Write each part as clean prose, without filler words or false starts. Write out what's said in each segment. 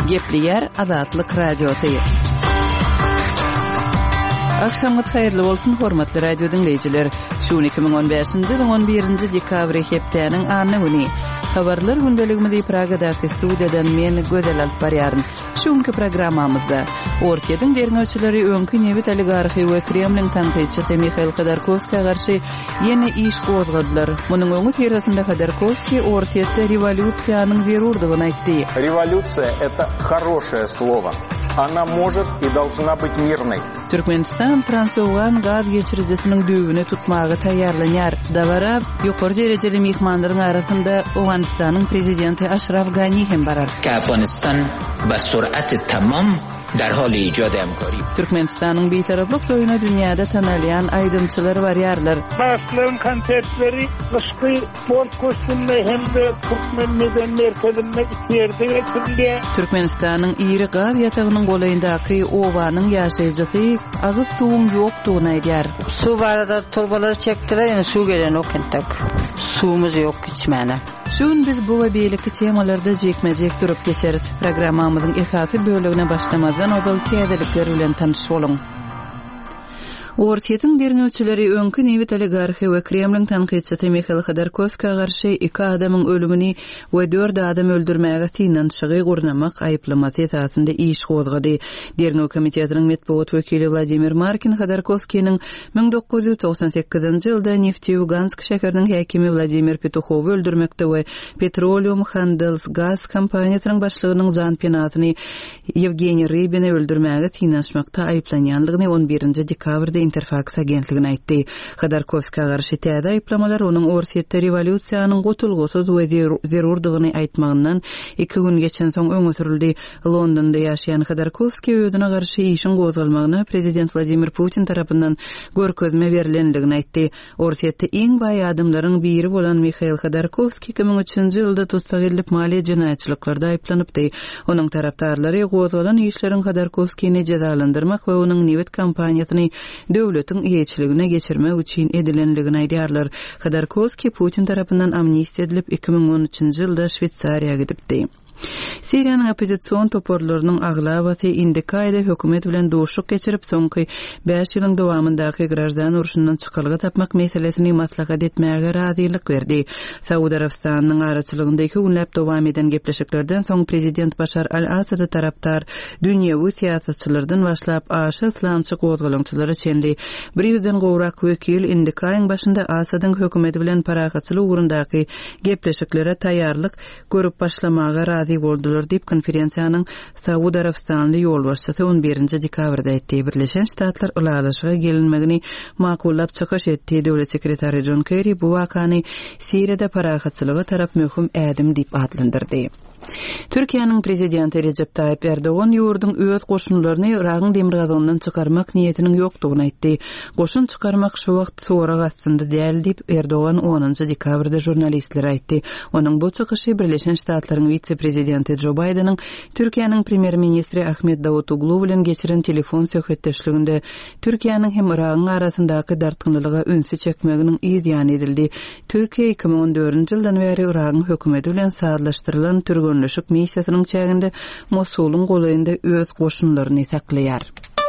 Gepli Azatlyk radioty. Akşamyt hayrly bolsun hormatly radio dinleyijiler. Şu 2015-nji ýylyň 11-nji dekabry hepdeniň anyny güni. Habarlar gündeligimizi Praga'daki studiyadan men Gözel alyp barýaryn. Şuňky programmamyzda Orkiýanyň derňöçüleri öňkü Newit oligarhy we Kremlin tanqidçisi Mikhail Khodorkovskiýa garşy ýene iş gozgadylar. Munyň öňü terasynda Khodorkovskiy Orkiýetde rewolýusiýanyň zerurdygyny aýtdy. Революция — это хорошее слово. Она может и должна быть мирной. Türkmenistan Transowgan gaz geçiricisiniň düýbüni tutmagy taýýarlanýar. Dabara ýokary derejeli mehmanlaryň arasynda Owganistanyň prezidenti Ashraf Ghani hem barar. Afganistan ba surat tamam در حال ایجاد همکاری. Türkmenistan'ın bir taraflık oyuna dünyada tanılayan aydınçılar varýarlar. Başlığın konsertleri kışkı sport koşulunda hem de Türkmen Meden Merkezinde içeride üretildi. Türkmenistan'ın iri gaz yatağının golayındaki owanyň ýaşaýjysy agyz suwuň ýokdugyny aýdýar. Su barada turbalar çekdiler, yani su gelen o kentek. Suwumuz ýok içmäne. Şun biz bu we beýleki temalarda jekmejek durup geçerit. Programmamyzyň esasy bölegine başlamazdan ozal täzelikler bilen tanışyp bolun. Orkiýanyň derňöçüleri öňkü Newit oligarhy we Kremlin tanqidçisi Mikhail Khodorkovskiýa garşy 2 adamyň ölümini we 4 adam öldürmäge synanşygy gurnamak aýyplamasy esasynda iş gozgady. Derňö komitetiniň medpuat wekili Vladimir Markin Khodorkovskiýanyň 1998-nji ýylda Nefteýugansk şäheriniň häkimi Vladimir Petuchowy öldürmekde we Petroleum Handels gaz kompaniýasynyň başlygynyň jan penatyny Yevgeniy Rybiny öldürmäge synanşmakda aýplanýanlygyny 11-nji dekabrda Interfax agentligine aýtdy. Khodorkovskiýa garşy täze aýplamalar onuň Orkiýetde rewolýusiýanyň gotulgusyz we zerurdygyny aýtmagyndan 2 gün geçen soň öňe sürildi. Londonda ýaşaýan Khodorkovskiy özüne garşy işin gozalmagyny prezident Vladimir Putin tarapyndan görkezme berilendigini aýtdy. Orkiýetde iň baý adamlaryň biri bolan Mikhail Khodorkovskiy 2003-nji ýylda tutsak edilip maliýe jinaýatçylyklarda aýplanypdy. Onuň tarapdarlary gozalan işleriň Khodorkovskiýni jazalandyrmak we onuň Newit kompaniýasyny döwletiň ýeçiligine geçirmek üçin edilenligini aýdýarlar. Khodorkovskiy Putin tarapyndan amnistiýa edilip 2013-nji ýylda Şweýçariýaga gidipdi. Siriýanyň opozisiýon toporlarynyň aglawaty indikaýda hökümet bilen doşuk geçirip soňky 5 ýylyň dowamyndaky grajdan uruşundan çykalga tapmak meselesini maslahat etmäge razylyk berdi. Saudiýa Arabistanynyň araçylygyndaky günläp dowam eden gepleşiklerden soň prezident Başar al-Asad taraptar dünýäwi siýasatçylardan başlap aşy islamçy gozgalançylara çenli bir ýüzden gowrak wekil indikaýyň başynda Asadyň hökümeti bilen paragatçylyk ugrundaky gepleşiklere taýýarlyk görüp başlamaga boldular diýip konferensiýanyň Saudiýa Arabistanly ýolbaşçysy 11-nji dekabrda aýtdy. Birleşen Ştatlar ulalaşyga gelinmegini makullap çykyş etdi. Döwlet sekretary John Kerry bu wakany Siriýada paragatçylyga tarap möhüm ädim diýip adlandyrdy. Türkiýanyň prezidenti Recep Tayyip Erdogan ýurduň öz goşunlaryny Iragyň demirgazyndan çykarmak niýetiniň ýokdugyny aýtdy. Goşun çykarmak şu wagt sonra gatynda däl diýip Erdogan 10-njy dekabrda jurnalistlere aýtdy. Onuň bu çykyşy Birleşen Ştatlaryň vice-prezidenti Joe Bidenyň Türkiýanyň premier ministri Ahmet Davutoglu bilen geçiren telefon söhbetdeşliginde Türkiýanyň hem Iragyň arasyndaky dartgynlyga ünsü çekmeginiň ýyzýany edildi. Türkiýe 2014-nji ýyldan beri Iragyň hökümeti bilen saatlaşdyrylan türgünleşik missiýasynyň çäginde Mosulyň golayynda öz goşunlaryny saklaýar.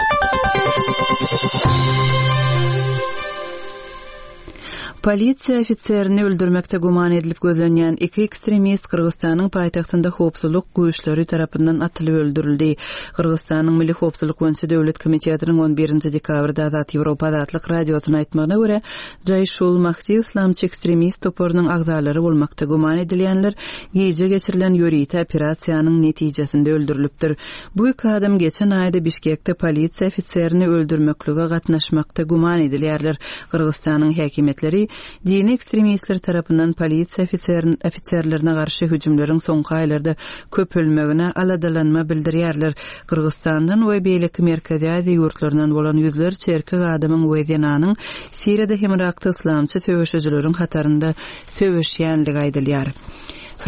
Polisiýa ofisirini öldürmekde guman edilip gözlenýän 2 ekstremist Kırgızstanyň paýtagtynda howpsuzlyk güýçleri tarapyndan atylyp öldürildi. Kırgızstanyň Milli Howpsuzlyk boýunça döwlet komitetiniň 11-nji dekabrda Azat Ýewropa Azatlyk radiosyna aýtmagyna görä, Jaýşul Mahdi islamçy ekstremist toporynyň agzalary bolmakda guman edilýänler gece geçirilen ýörüýte operasiýanyň netijesinde öldürilipdir. Bu 2 adam geçen aýda Bişkekde polisiýa ofisirini öldürmeklige gatnaşmakda guman edilýärler. Kırgızstanyň häkimetleri dini ekstremistler tarapyndan polisiýa ofisierlerine garşy hüjümleriň soňky aýlarda köpölmegine aladalanma bildirýärler. Kırgızstandan we beýleki merkezi Aziýa ýurtlarynyň bolan ýüzlerçe erkek adamyň wedenanyň Siriýada hem Irakda islamçy söwüşçüleriň hatarynda söwüşýänligi aýdylýar.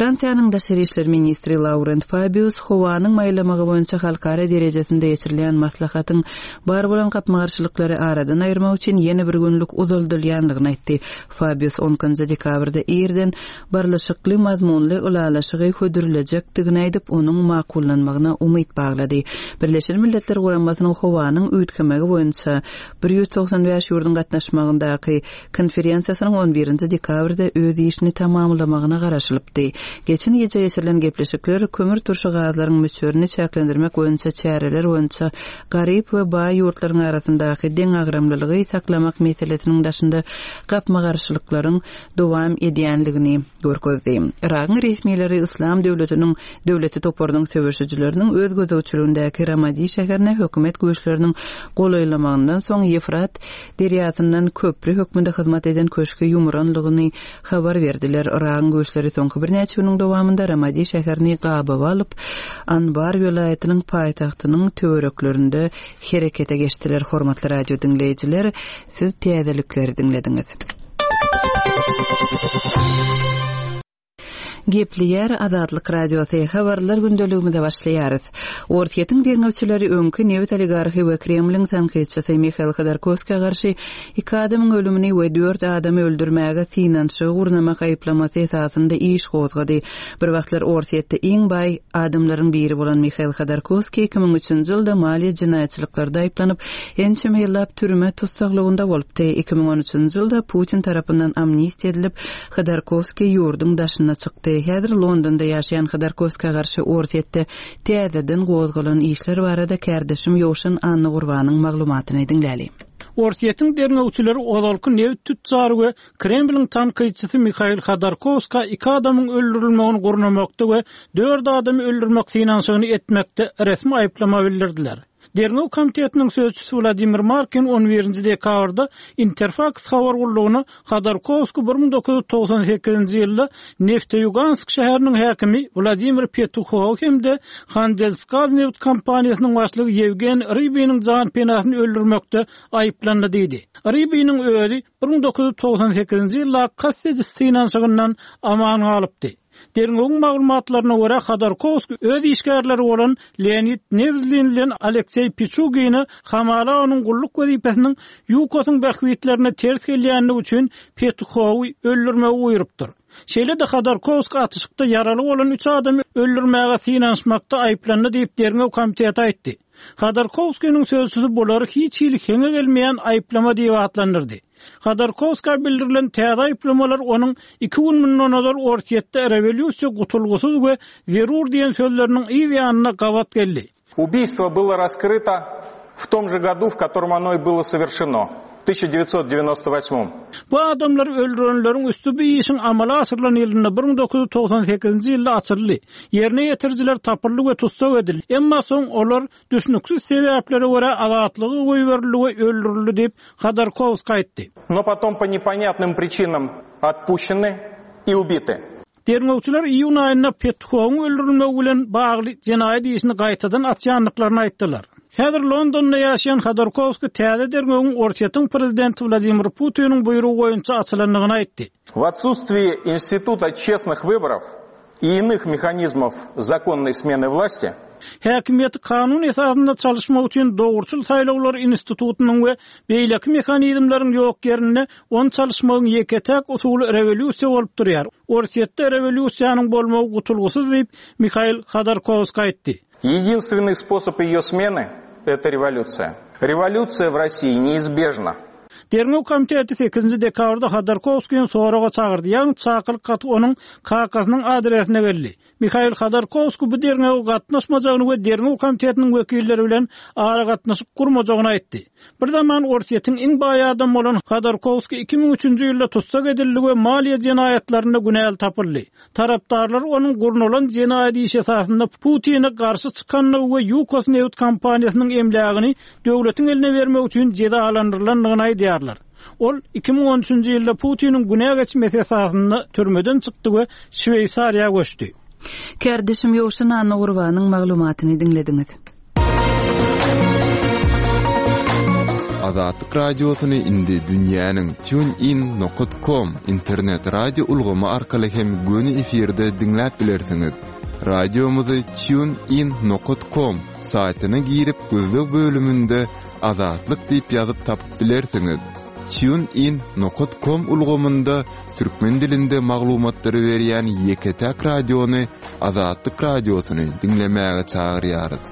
Fransiýanyň Daşary işler ministri Laurent Fabius howanyň maýlamagy boýunça halkara derejesinde geçirilen maslahatyň bar bolan gapmagarçylyklary aradan aýyrmak üçin ýene bir günlük uzaldylýanlygyny aýtdy. Fabius 10 dekabrda ýerden barlaşykly mazmunly ulalaşygy hödürilecekdigini aýdyp onuň makullanmagyna umyt baglady. Birleşen Milletler Guramasynyň howanyň üýtgemegi boýunça 195 ýurdun gatnaşmagyndaky konferensiýasynyň 11 dekabrda öz işini tamamlamagyna garaşylypdy. Geçen gece geçirilen gepleşikler kömür turşy gazlaryň möçürini çäklendirmek boýunça çäreler boýunça garyp we baý ýurtlaryň arasyndaky deň agramlylygy saklamak meselesiniň daşynda gapmagarçylyklaryň dowam edýänligini görkezdi. Iragyň resmiýetleri İslam döwletiniň döwleti topardyň söwüşçileriniň öz gözegçiligi Ramadi şäherine hökümet güýçleriniň golaýlamagyndan soň Efrat deriýatyndan köprü hökmünde hyzmat eden köşke ýumranlygyny habar berdiler. Iragyň güýçleri soňky bir näçe ýylyň dowamında Ramadi şäherini gabaga alyp Anbar welaýatynyň paýtagtynyň töwereklerinde herekete geçdiler. Hormatly radio dinleýijiler, siz täzelikleri dinlediňiz. Gepleýär Azatlyk radiosy habarlar gündeligimizde başlaýarys. Ortiýetiň deňewçileri öňkü Newt oligarhy we Kremliň tanqidçisi Mikhail Khodorkovskiýa garşy 2 adamyň ölümini we 4 adamy öldürmäge finansiýa gurnamak aýplamasy esasynda iş gozgady. Bir wagtlar ortiýetde iň baý adamlaryň biri bolan Mikhail Khodorkovskiy 2003-nji ýylda maliýe jinaýatçylyklarynda aýplanyp, ençe ýyllap türme tutsaklygynda bolupdy. 2013-nji ýylda Putin tarapyndan amnistiýa edilip, Khodorkovskiy ýurduň daşyna çykdy. Häzir Londonda ýaşaýan Khodorkovskiýa garşy ortiýetde täzeden gozgalan işler barada kärdeşim Ýowşan Anna Gurbanyň maglumatyny dinläli. Ortiýetiň derňewçileri odalky Newt tutjary we Kremliň tanqidçisi Mikhail Khodorkovskiy 2 adamyň öldürilmegini gurnamakda we 4 adamy öldürmek finansiýasyny etmekde resmi aýplama bildirdiler. Derňew komitetiniň sözçüsi Vladimir Markin 11 dekabrda Interfax habar gurulugyny Khodorkovskiy 1998-nji ýylda Nefteýugansk şäheriniň häkimi Vladimir Petukhov hemde Khandelskaz neft kompaniýasynyň başlygy Yevgen Rybynyň jan penahyny öldürmekde aýplandy diýdi. Rybynyň özi 1998-nji ýylda kassejis finansiýasynyň amany alypdy. Derňewiň maglumatlaryna görä Khodorkovskiy öz işgärleri bolan Leonid Nevzlin bilen Aleksey Pichugyny hamala onuň gulluk wezipesiniň ýukosyň bähwitlerine ters gelýänligi üçin Petukhowy öldürmäge buýrupdyr. Şeýle-de Khodorkovskiy atışykda yaraly bolan 3 adamy öldürmäge finansmakda aýplandy diýip derňew komiteti aýtdy. Khodorkovskiýnyň sözçüsi bolary hiç ýyly heňe gelmeýän aýplama diýip atlandyrdy. Khodorkovskiy bildirilen täze aýplamalar onuň 2 gün mundan ortiýetde rewolýusiýa gutulgusyz we zerur diýen sözleriniň ýanyna gawat geldi. Убийство было раскрыто в том же году, в котором оно и было совершено. 1998. Bu adamlar öldürenlerin üstü bir işin amala asırlan ýylynda 1998-nji ýylda açyldy. Ýerine ýetirjiler tapyrly we tutsak edildi. Emma soň olar düşnüksiz sebäplere görä azatlygy goýberildi we öldürildi diýip Khodorkovskiy aýtdy. Но потом по непонятным причинам отпущены и убиты. Derňewçiler iýun aýynda Petkowyň öldürilmegi bilen bagly jenaýat işini gaýtadan atýanlyklaryny aýtdylar. Häzir Londonda ýaşaýan Khodorkovskiy täze derňewiň ortiýetiň prezidenti Vladimir Putiniň buýrugy boýunça açylanlygyny aýtdy. В отсутствии института честных выборов и иных механизмов законной смены власти Häkimiýet kanun esasynda çalışmak üçin dogurçul saýlawlar institutunyň we beýleki mexanizmlaryň ýok ýerine on çalışmagyň ýeketek usuly rewolýusiýa bolup durýar. Ortiýetde rewolýusiýanyň bolmagy gutulgusyz diýip Mikhail Khodorkovskiy aýtdy. Единственный способ ее смены – это революция. Революция в России неизбежна. Derňew komiteti 8 dekabrda Khodorkovskiýny soraga çagyrdy. Ýa-ni çakylyk gaty onuň kakasynyň adresine geldi. Mikhail Khodorkovskiy bu derňew gatnaşmajagyny we derňew komitetiniň wekilleri bilen ara gatnaşyp gurmajagyny aýtdy. Bir zaman ortiýetiň iň baý adam bolan Khodorkovskiy 2003-nji ýylda tutsak edildi we maliýe jenaýatlaryna günäl tapyldy. Tarapdarlar onuň gurnulan jenaýat işi esasynda Putin'e garşy çykanlygy we Yukos neft kompaniýasynyň emlägini döwletiň eline bermek üçin cezalandyrylanyny aýdýarlar. Ol 2013-nji ýylda Putiniň günäge geçmesi esasynda türmeden çykdy we Şweýsariýa göçdi. Kärdeşim Ýowşan Anna Gurbanyň maglumatyny dinlediňiz. Azatlyk radiosyny indi dünýäniň tunein.com internet radio ulgamy arkaly hem göni efirde dinläp bilersiňiz. Radiomuzy tunein.com saýtyna girip gözlük bölümünde Azatlyk diýip ýazyp tapyp bilersiňiz. tunein.com ulgamynda türkmen dilinde maglumatlary berýän Ýeketäk radiony Azatlyk radiosyny dinlemäge çagyrýarys.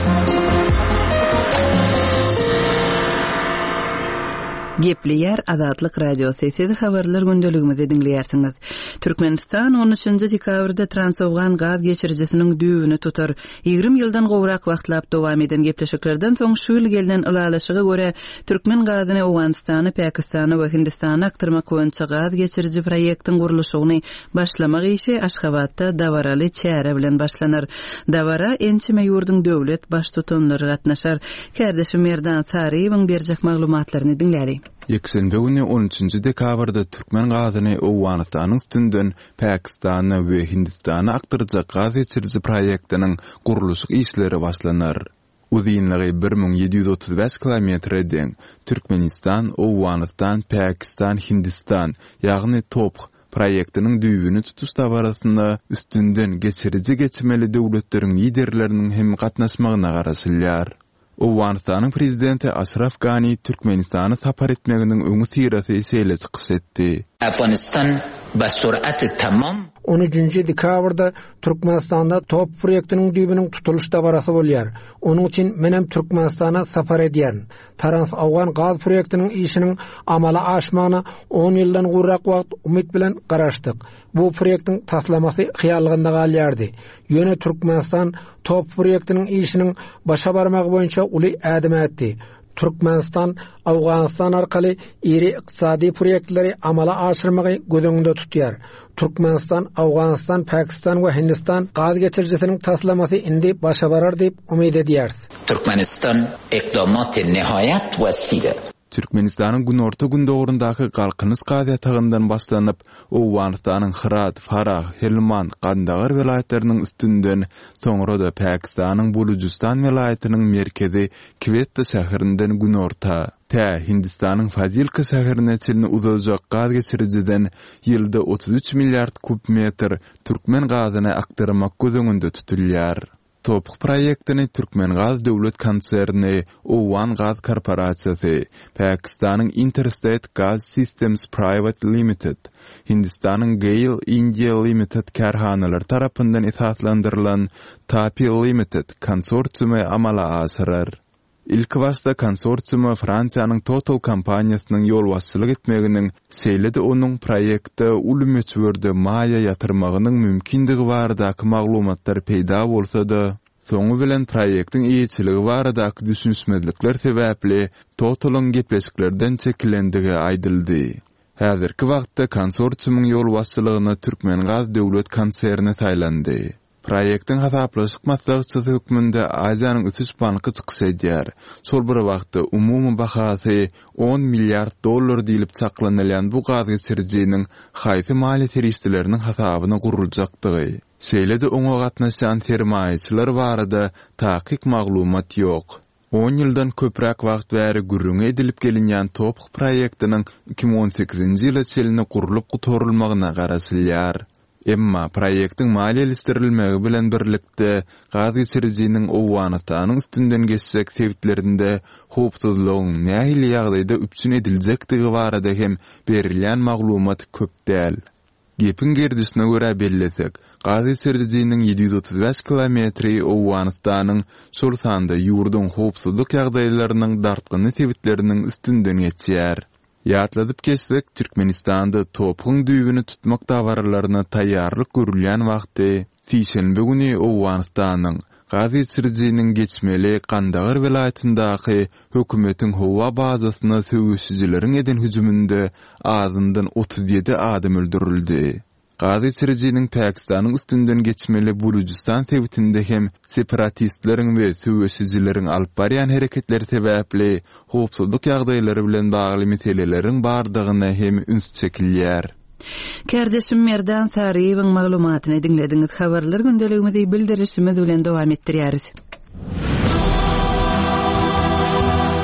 Gepleyer Azatlyk radiosu sesi habarlar gündeligimizi dinleýärsiňiz. Türkmenistan 13-nji dekabrda Transowgan gaz geçiricisiniň düýbüni tutar. 20 ýyldan gowrak wagtlap dowam eden gepleşiklerden soň şu ýyl gelden ulalaşyga görä türkmen gazyny Owganistany, Pakistany we Hindistany aktyrmak boýunça gaz geçirici proýektiň gurulşyny başlamak işi Aşgabatda Davaraly çäre bilen başlanar. Davara ençime ýurdun döwlet baş tutanlary gatnaşar. Kardeşim Merdan Saryýewiň berjek maglumatlaryny dinläli. Ýekşenbe güni 13-nji dekabrda türkmen gazyny Owganistanyň üstünden Pakistany we Hindistany aktyrjak gaz geçirici proýektiniň gurulşy işleri başlanar. Uzynlygy 1735 kilometr eden Türkmenistan, Owganistan, Pakistan, Hindistan ýagny Toph proýektiniň düýbüni tutuş dabarasynda üstünden geçirici geçmeli döwletleriň liderleriniň hem gatnaşmagyna garaşylýar. Owganistanyň prezidenti Ashraf Ghani Türkmenistany sapar etmeginiň öňü sirasy eseýle çykyş etdi. Afganistan ba surat tamam 13-nji dekabrda Türkmenistanda top proýektiniň düýbüniň tutuluşda barasy bolýar. Onuň üçin men hem Türkmenistana sapar edýän. Trans-Awgan gaz proýektiniň işiniň amala aşmagyna 10 ýyldan gurrak wagt umyt bilen garaşdyk. Bu proýektiň taslamasy hyýallygynda galýardy. Ýöne Türkmenistan top proýektiniň işiniň başa barmagy boýunça uly ädim etdi. Türkmenistan, Awganistan arkaly iri iqtisadi proýektleri amala aşyrmagy gözeňinde tutýar. Türkmenistan, Awganistan, Pakistan we Hindistan gaz geçiricisiniň taslamasy indi başa barar diýip umyt edýäris. Türkmenistan iqdamaty nihaýat wesile. Türkmenistanyň günorta gün dogrundaky galkynyş gaz ýatagyndan başlanyp Owganistanyň Herat, Farah, Helmand, Kandahar welaýetleriniň üstünden soňra Pakistanyň Bulujistan welaýetiniň merkezi Quetta şäherinden günorta Hindistanyň Fazilka şäherine çelini uzajak gaz geçiriciden ýylda 33 milliard kubmetr türkmen gazyny aktyrmak gözeňinde tutulýar. Toph proýektini Türkmen Gaz döwlet konserni Owan Gaz korporasiýasy, Pakistanyň Interstate Gas Systems Private Limited, Hindistanyň Gail India Limited karhanalary tarapyndan esaslandyrylan TAPI Limited konsorsiumy amala aşyrar. İlk başta konsorsiumy Fransiýanyň Total kompaniýasynyň ýol başçylyk etmeginiň seýledi onuň proýekte ulumetswerde maýa ýatyrmagynyň mümkindigi baradaky maglumatlar peýda bolsa-da, soňu bilen proýektiň iýetçiligi baradaky düşünşmezlikler sebäpli Totalyň gepleşiklerden çekilendigi aýdyldy. Häzirki wagtda konsorsiumyň ýol başçylygyna Türkmen Gaz döwlet konserni taýlandy. Proýektiň hasaplaşyk maslahatçysy hökmünde Aziýanyň ötüş banky çykyş edýär. Şol bir wagtda umumy bahasy 10 milliard dollar diýilip çaklanylýan bu gaz geçiriciniň haýsy maliýe terişleriniň hasabyna guruljakdygy. Şeýle-de oňa gatnaşan sermaýeçiler barada taýyk maglumat ýok. 10 ýyldan köpräk wagt bäri gürrüňe edilip gelinýän Toph proýektiniň 2018-nji ýyla çelini gurulyp gutorulmagyna garaşylýar. Emma proýektiň maliýeleşdirilmegi bilen birlikde gaz geçiriciniň Owganistanyň üstünden geçsek sebitlerinde howpsuzlygyň nähili ýagdaýda üpsün ediljekdigi barada hem berilýän maglumat köp däl. Gepin gerdisine görä bellesek, gaz geçiriciniň 735 kilometri Owganistanyň şol sanda ýurdun howpsuzlyk ýagdaýlarynyň dartgyny sebitleriniň üstünden geçýär. Ýatladyp geçsek, Türkmenistanda Toph'un düýbüni tutmak dawarlaryna taýýarlyk görülýän wagty, Sişenbe güni Owganistanyň gaz geçiriciniň geçmeli Kandahar welaýetyndaky hökümetiň howa bazasyna söwüşçileriň eden hüjüminde azyndan 37 adam öldürildi. Gaz geçiriciniň Pakistanyň üstünden geçmeli Bulujistan sebitinde hem separatistleriň we söwüşçileriň alyp barýan hereketleri sebäpli howpsuzlyk ýagdaýlary bilen bagly meseleleriň bardygyna hem üns çekilýär. Kardeşim Merdan Saryýewiň maglumatyny dinlediňiz. Habarlar gündeligimizi bildirişimiz bilen dowam etdirýäris.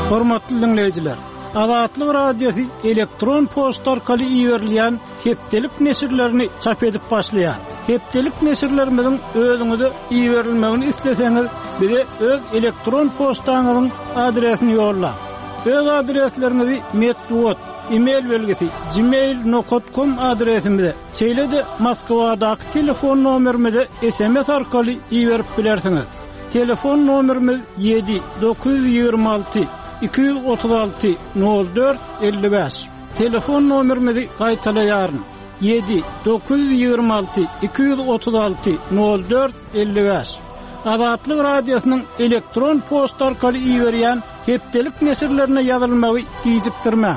Hormatly dinleyijiler, Azatlyk radiosu elektron posta arkaly iýerilýän hepdelik nesirlerini çap edip başlaýar. Hepdelik nesirlerimizin özüňize iýerilmegini isleseňiz, bize öz elektron postaňyzyň adresini ýolla. Öz adreslerinizi metwot, email belgesi gmail.com adresimize, çeýlede Moskwadaky telefon nomerimize SMS arkaly iýerip bilersiňiz. Telefon nomerimiz 7-926 236 04 55. Telefon nomerimizi gaýtalaýaryn. 7-926 236 04 55. Azatlyk radiosynyň elektron posta arkaly iýerýän hepdelik nesirlerine ýazylmagy gijikdirmä.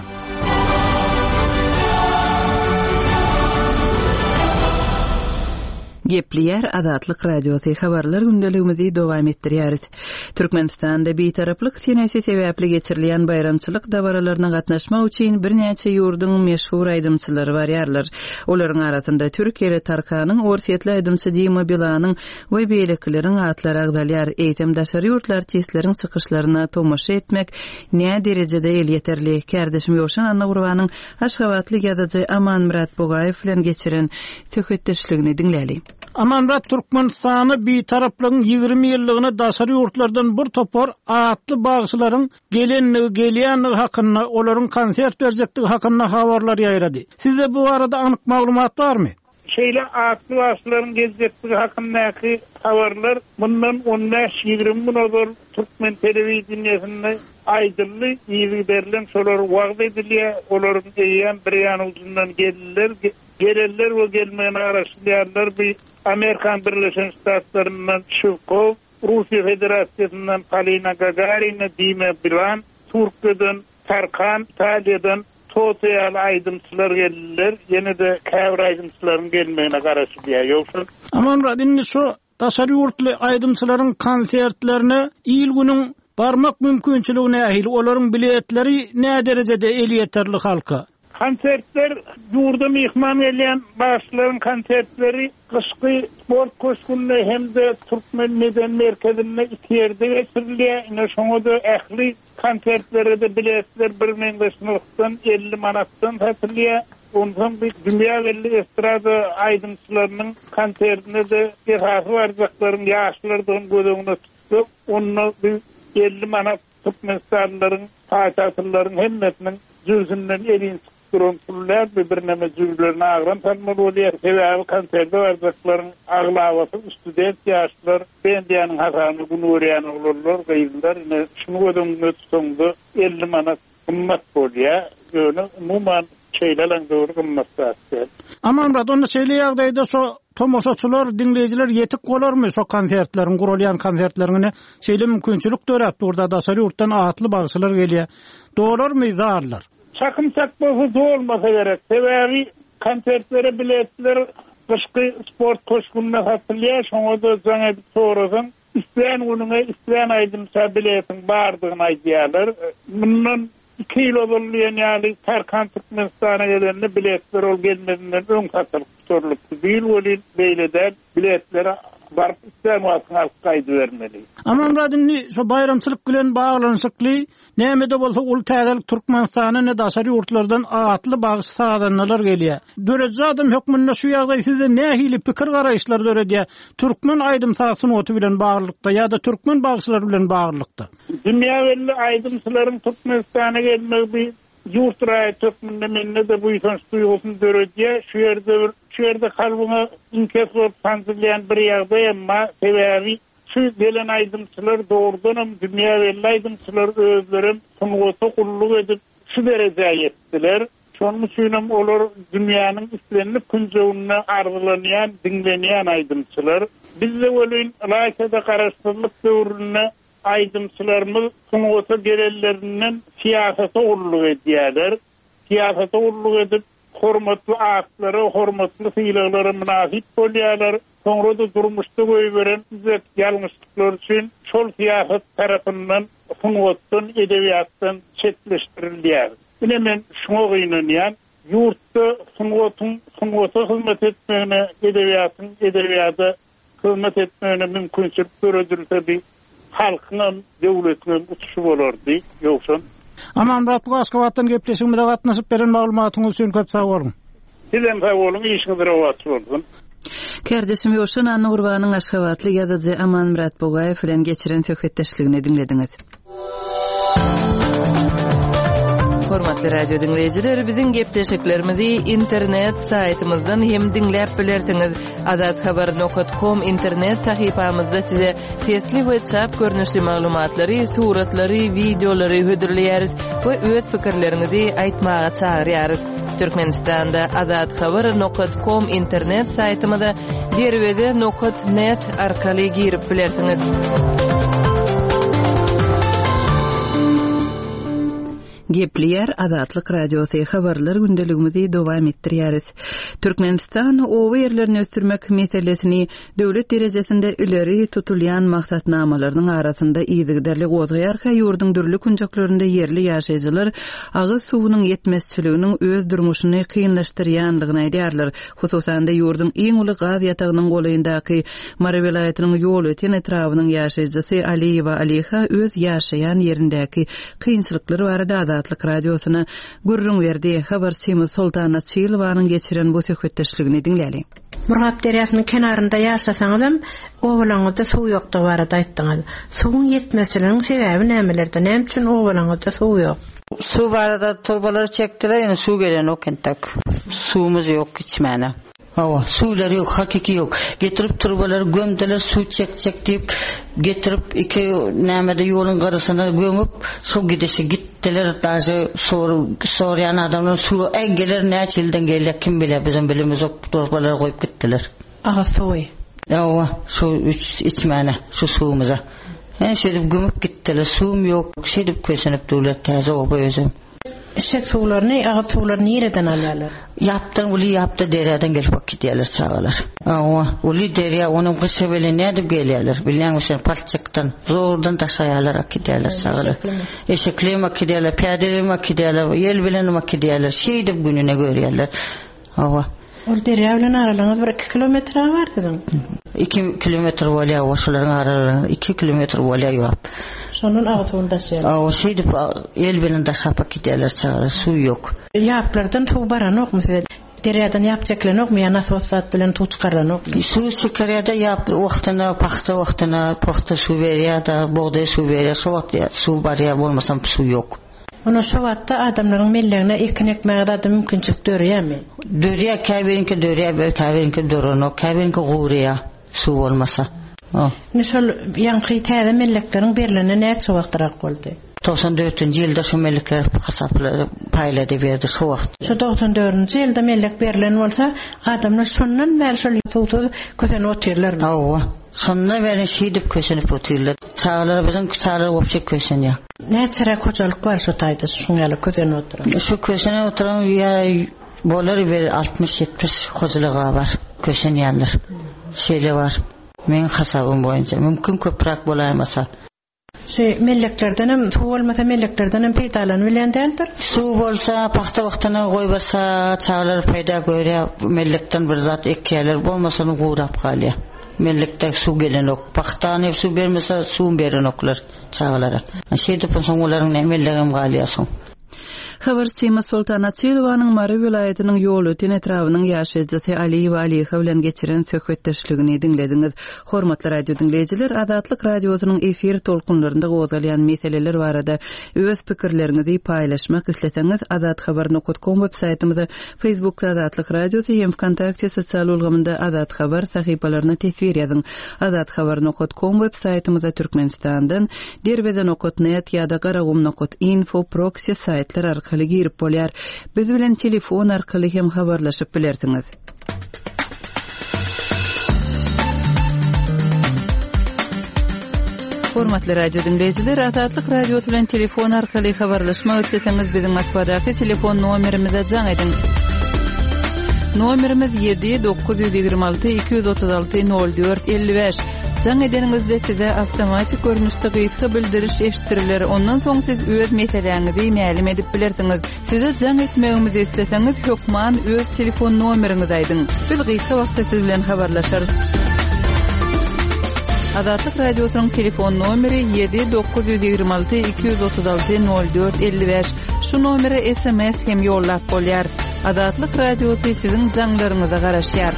Gepliýär Azatlyk radiosy habarlar gündeligimizi dowam etdirýäris. Türkmenistanda beýtaraplyk senesi sebäpli geçirilýän bayramçylyk dabaralaryna gatnaşmak üçin birnäçe ýurdun meşhur aýdymçylary barýarlar. Olaryň arasynda Türkiýeli Tarkanyň orsiýetli aýdymçy Dima Bilanyň we beýleklilerin atlary agdalýar. Eýtem daşary ýurtlar teslerin çykyşlaryna tomaşa etmek näme derejede el ýeterli? Kärdeşim Ýoşan Anna Gurbanyň Aşgabatly ýazyjy Aman Murat Bogaýew bilen geçiren söhbetdeşligini dinläli. Amanrat Türkmenistany beýtaraplygyň 20 ýyllygyna daşary ýurtlardan bir topar atly bagçylaryň gelýän hakyna, olaryň konsert berjekligi hakyna habarlar ýaýrady. Sizde bu arada anyk maglumat barmy? Şeýle atly bagçylaryň geljekligi hakyndaky habarlar bundan 15-20 gün ozor Türkmen telewizionyasynda aýdyldy, ýygy berilen şolar wagt edilýär, olaryň eýen bir ýanyndan geldiler we gelmegini araşdyrýarlar. Bir Amerikan Birleşen Ştatlaryndan Şukov, Rusiýa Federasiýasyndan Polina Gagarina, Dima Bilan, Türkiýeden Tarkan, Italyýadan total aýdymçylar geldiler. Ýene de käbir aýdymçylaryň gelmegine garaşdyrýar. Ýoksa aman radinni şu daşary ýurtly aýdymçylaryň konsertlerine ýyl günüň barmak mümkinçiligi nähili, olaryň biletleri näme derejede el ýeterli halka? Konsertler ýurda mehman gelýän başlaryň konsertleri kışky sport koşgunda hemde Türkmen Meden Merkezinde ýerde geçirilýär. Ine şoňa da ähli konsertlere de biletler 1500-dan 50 manatdan satylýar. Ondan bir dünýä belli estrada aýdymçylarynyň konsertine de gehasy barjaklaryň ýaşlardan gödüňde tutdy. Onu 50 manat Türkmenistanlaryň paýtagtlaryň hemmetiniň jüzünden elin Kurumlar bir-birine jüzlerini agran tanmal bolýar. Sebäbi konserde barjaklaryň aglawaty student ýaşlar bendiýanyň hasany günürýän oglanlar gaýdylar. Şunu gödüňde tutdy 50 manat gymmat bolýar. Ýöne umuman şeýleler dogry gymmat satýar. Aman radonda şeýle ýagdaýda so tomoşaçylar, dinleýijiler ýetik bolarmy so konsertleriň, gurulýan konsertlerine şeýle mümkinçilik döräp durda daşary ýurtdan atly bagçylar gelýär. Doğrularmy zarlar? Çakımsak bolsa olmasa gerek. Sebäbi konsertlere biletler kışky sport koşgununa satylýar. Şoňa da jaňa bir sorasyň. İsteýän günüňe isteýän aýdymça biletin bardygyny aýdýarlar. Bundan 2 ýyl bolýan ýaly Tarkan Türkmenistana gelende biletler ol gelmedinden öň satylyp tutulypdy. Bir bolýan beýleden biletlere barp isteýän wagtyň alqaýdy bermeli. Aman radinni şu bayramçylyk bilen baglanyşykly näme de bolsa ul täzelik Türkmenistanyň daşary ýurtlardan atly bagyş sadanlar gelýär. Döredji adam hökmünde şu ýagdaý sizde nähili pikir garaýşlar döredýär? Türkmen aýdymçylyk oty bilen baglykda ýa-da türkmen bagyşlary bilen baglykda. Dünýä belli aýdymçylaryň Türkmenistana gelmegi bir ýurtraýy Türkmeninde de bu ýysanç duýgusyny döredýär. Şu ýerde kalbyňa inkes bolup sanjylýan bir ýagdaý, emma sebäbi şu gelen aýdymçylar doğrudan dünýä belli aýdymçylar özleri sunuwata gulluk edip şu derejeye ýetdiler. Şonuň üçin olar dünýäniň islenip künjegine arzulanýan, dinlenýän aýdymçylar. Bizde welin laýsada garaşdyrlyk döwrüne aýdymçylarymyz sunuwata gelenlerinden siýasata gulluk edýärler. Siýasata gulluk edip hormatly atlary, hormatly syýlaglary münasip bolýarlar. Soňra da durmuşda goýberen izzet ýalňyşlyklar üçin şol siýasat tarapyndan sunuwatdan, edebiýatdan çetleşdirilýär. Ine men şoňa gynanýan ýurtda sunuwata hyzmat etmegine, edebiýata hyzmat etmegine mümkinçilik göredirse bir halkyň, döwletiň utuşy bolardy. Ýoksa Aman Murat, bu Aşgabatdan gepleşigimizde gatnaşyp beren maglumatyňyz üçin köp sag bolun. Sizem sag bolun, işiniz rawat bolsun. Kerdeşim Ýoşan Anna Gurbanyň Aşgabatly ýazyjy Aman Murat Bogaýew bilen geçiren söhbetdeşligini dinlediňiz. Hormatly radio dinleýijiler, biziň gepleşiklerimizi internet saýtymyzdan hem dinläp bilersiňiz. azadhabar.com internet sahypamyzda size sesli WhatsApp görnüşli maglumatlary, suratlary, videolary hödürleýäris we öz pikirlerinizi aýtmaga çagyrýarys. Türkmenistanda azadhabar.com internet saýtymyza derwede.net arkaly girip bilersiňiz. Gepleyer Azatlyk Radiosu habarlar gündeligimizi dowam etdirýäris. Türkmenistan owa ýerlerini ösdürmek meselesini döwlet derejesinde ileri tutulýan maksatnamalarynyň arasynda ýygyderli gozgaýarka ýurduň dürli kunjaklarynda yerli ýaşaýjylar agyz suwunyň ýetmezçiliginiň öz durmuşyny kynlaşdyrýandygyny aýdýarlar. Hususan da ýurduň iň uly gaz ýatagynyň golaýyndaky Mara welaýatynyň ýol öten etrawynyň ýaşaýjysy Aliýewa Aliha öz ýaşaýan ýerindäki kynçylyklary barada Azatlyk Radiosuna gurrun berdi. Habarçymyz Sultana Çylowanyň geçiren bu söhbetdeşligini dinläli. Murgap deriýasynyň kenarynda ýaşasaňyzam, owalaňyzda suw ýokdy barada aýtdyňyz. Suwuň ýetmezçiliginiň sebebi nämelerde? Näme üçin owalaňyzda suw ýok? Suw barada turbalar çekdiler, ýene suw gelen okentak. Suwumuz ýok içmäne. Awa, suwlar ýok, hakiki ýok. Getirip turbalar gömdiler, suw çek diýip getirip iki nämede ýoluň garasyna gömüp, suw gidişi gitdiler. Daşy sorýan adamlar suw ägeler näçe ýyldan gelýär, kim biler, bizim bilimiz ýok, turbalar goýup gitdiler. Aga suwy. Awa, suw içmäne, şu suwumuza. Şeýdip gömüp gitdiler, suwum ýok, şeýdip kösenip durlar, täze oba özüm. Şek suwlaryny, aga suwlaryny ýerden alýarlar. Yaptı dereden gelip gidýärler çağalar. Awa, uli derya onuň gysebeli näde gelýärler? Bilýän palçykdan, zordan taşaýarlar gidýärler çağalar. Eşekleme gidýärler, piýadeleme gidýärler, ýel bilen gidýärler, şeýdip gününe görýärler. Awa. Ol derya bilen aralaňyz 1-2 kilometr bardyň. 2 kilometr bolýar, oşularyň aralaryny 2 kilometr bolýar ýok. Şonun agtynda şeýle. Awa, şeýdip ýel bilen taşap gidýärler çağalar, suw ýok. Ýaplardan suw baranokmy size? Deryadan ýapjaklanokmy, ýa-da sowsat bilen tuw çykaranokmy? Suw çykarýar-da ýap wagtyna, paxta suw berýär-da, bogday suw berýär, suw barýar, bolmasam suw ýok. Onu şu wagtda adamlaryň mellegine ekmek da mümkinçilik dörýärmi? Dörýär, käbirinki dörýär, käbirinki dörenok, käbirinki gowrya, suw bolmasa. Nişol ýanky täze mellekleriň berilene näçe wagtrak boldy? 94-nji ýylda şu mellekler hasaplary paýlady berdi şu wagt. Şu 94-nji ýylda mellek berilen bolsa, adamlar şondan bäri şol suwdy kösen oturlar. Awa, şondan bäri şeýdip kösenip oturlar. Çağlar bilen çağlar opşek kösenýär. Näçe koçalyk bar şu taýda şuňaly kösen oturan? Şu kösene oturan ýa bolar bir 60-70 koçalyga bar kösenýärler. Şeýle bar. Men hasabym boýunça mümkin köprak bolarmasa. Melleklerden hem suw bolmasa melleklerden hem peýdalan bilen däldir. Suw bolsa paxta wagtyna goýbasa çağlar peýda görýär, mellekden bir zat ekýärler, bolmasa gurap galýar. Mellekde suw gelenok, paxtany suw bermese suw berenoklar çağlara. Şeýdip soňlaryň mellegem galýasyň. Habarçymyz Sultana Çylowanyň Mara welaýatynyň ýol öten etrawynyň ýaşaýjysy Aliýewa Aliha bilen geçiren söhbetdeşligini dinlediňiz. Hormatly radio dinleýijiler, Azatlyk Radiosynyň efir tolkunlarynda gozalýan meseleler barada öz pikirlerinizi paýlaşmak isleseňiz, azadhabar.com web saýtymyza, Facebookda Azatlyk Radiosu hem Wkontakte sosial ulgamynda Azat Habar sahypalaryna tesvir ýazyň. Azadhabar.com web saýtymyza Türkmenistandan derwede.net ýa-da garagum.info proxy saýtlar arkaly girip bolýar. Biz bilen telefon arkaly hem habarlaşyp bilersiňiz. Hormatly radio dinleýijiler, Azatlyk Radiosu bilen telefon arkaly habarlaşmak isleseňiz biziň Moskvadaky telefon nomerimize jaň ediň. Nomerimiz 7-926-236-04-55. Jaň edeningizde size awtomatik görnüşde gysga bildiriş eşitdiriler. Ondan soň siz öz meseleňizi mälim edip bilersiňiz. Size jaň etmegimizi isteseňiz, hökman öz telefon nomeriňizi aýdyň. Biz gysga wagtda siz bilen habarlaşarys. Azatlyk radiosynyň telefon nomeri 7-926-236-04-55. Şu nomere SMS hem ýollap bolýar. Azatlyk radiosy siziň jaňlaryňyza garaşýar.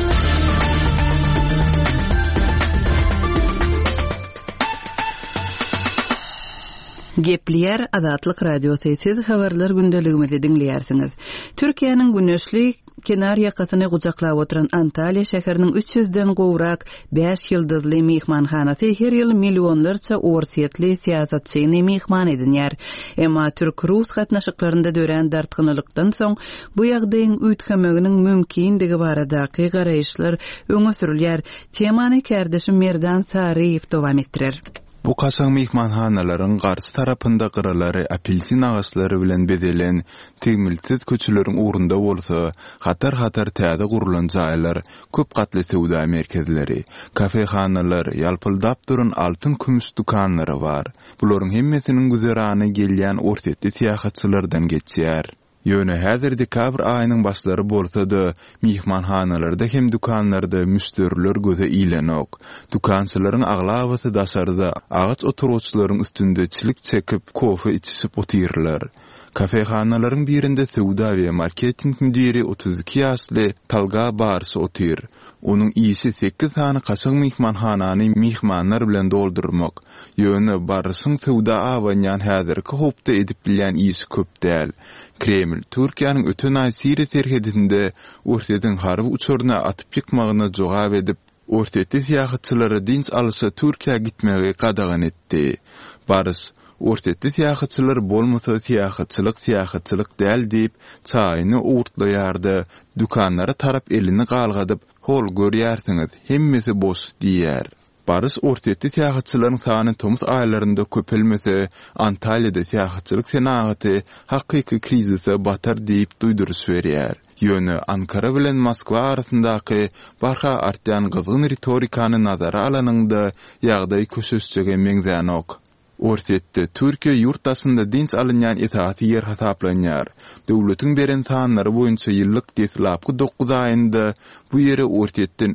Gepler Azatlyk radiosyny siz habarlar gündeligimizi dinleýärsiňiz. Türkiýanyň güneşli kenar ýakasyny gujaklap oturan Antalya şäheriniň 300-den gowrak 5 ýyldızly mehmanhanasy her ýyl millionlarça orsiýetli siýasatçyny mehman edinýär. Emma türk-rus gatnaşyklarynda dören dartgynlykdan soň bu ýagdaýyň üýtgemeginiň mümkindigi baradaky garaýşlar öňe sürilýär. Temany kärdeşim Merdan Saryýew dowam etdirer. Bu kaçak mehmanhanalaryň garşy tarapynda gyralary apelsin agaçlary bilen bedelen tegmilsiz köçüleriň uğrunda bolsa, hatar täze gurulan jaýlar, köp gatly sowda merkezleri, kafehanalar, ýalpyldap duran altyn kümüs dukanlary bar. Bularyň hemmesiniň güzerany gelýän ortatly syýasatçylardan geçýär. Ýöne häzir dekabr aýynyň başlary bolsa-da, mehmanhanalarda hem dukanlarda müstörler göze ilenok. Dukançylaryň aglabasy daşarda agaç oturuşçylaryň üstünde çilik çekip kofe içip otyrlar. Kafehanalaryň birinde sowda we marketing müdiri 32 ýaşly Talga Barsy otyr. Onuň işi 8 tany kaçak mehmanhanany mehmanlar bilen doldurmak. Ýöne Barsyň sowda awanýan häzirki hopda edip bilýän işi köp däl. Kreml Türkiýanyň öten aý Siriýa serhedinde ortadan harby uçuruna atyp ýykmagyna jogap edip, ortatly syýasatçylary dinç alsa Türkiýa gitmegi gadagan etdi. Barys ortatly syýasatçylar bolmasa syýasatçylyk däl diýip çaýyny uğurtlaýardy, dukanlara tarap elini galgadyp, hol görýärsiňiz, hemmesi boş diýär. Barys ortatly syýasatçylaryň sany tomuz aýlarynda köpelmese, Antalyada syýasatçylyk senagaty hakyky krizise batar diýip duýduruş berýär. Ýöne Ankara bilen Moskwa arasyndaky barha artýan gyzgyn retorikany nazara alanynda ýagdaý köşeşjege meňzänok. Ortatly Türkiýe ýurtdaşynda dinç alynýan etaty ýer hasaplanýar. Döwletiň beren sanlary boýunça ýyllyk deslapky 9 aýynda bu ýere ortatlydan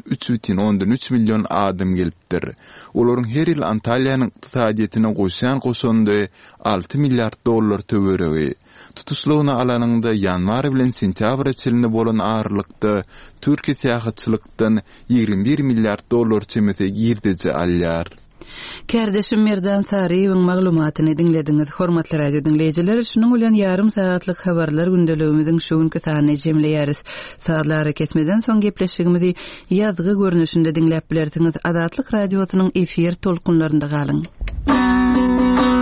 3,3 million adam gelipdir. Olaryň her ýyl Antalýanyň ykdysadyetine goşan goşandy 6 milliard dollar töweregi. Tutuşluğuna alanında yanvar bilen sentyabr çylny bolan ağırlykda Türkiýe syýasatçylykdan 21 milliard dollar çemete girdice alýar. Kärdeşim Merdan Saryýewiň maglumatyny dinlediňiz. Hormatly radio dinleýijiler, şunuň bilen ýarym saatlyk habarlar gündeligimiziň şu günkü sanyny jemleýäris. Saatlara ketmeden soň gepleşigimizi ýazgy görnüşinde dinläp bilersiňiz. Azatlyk radiosynyň efir tolkunlarynda galyň.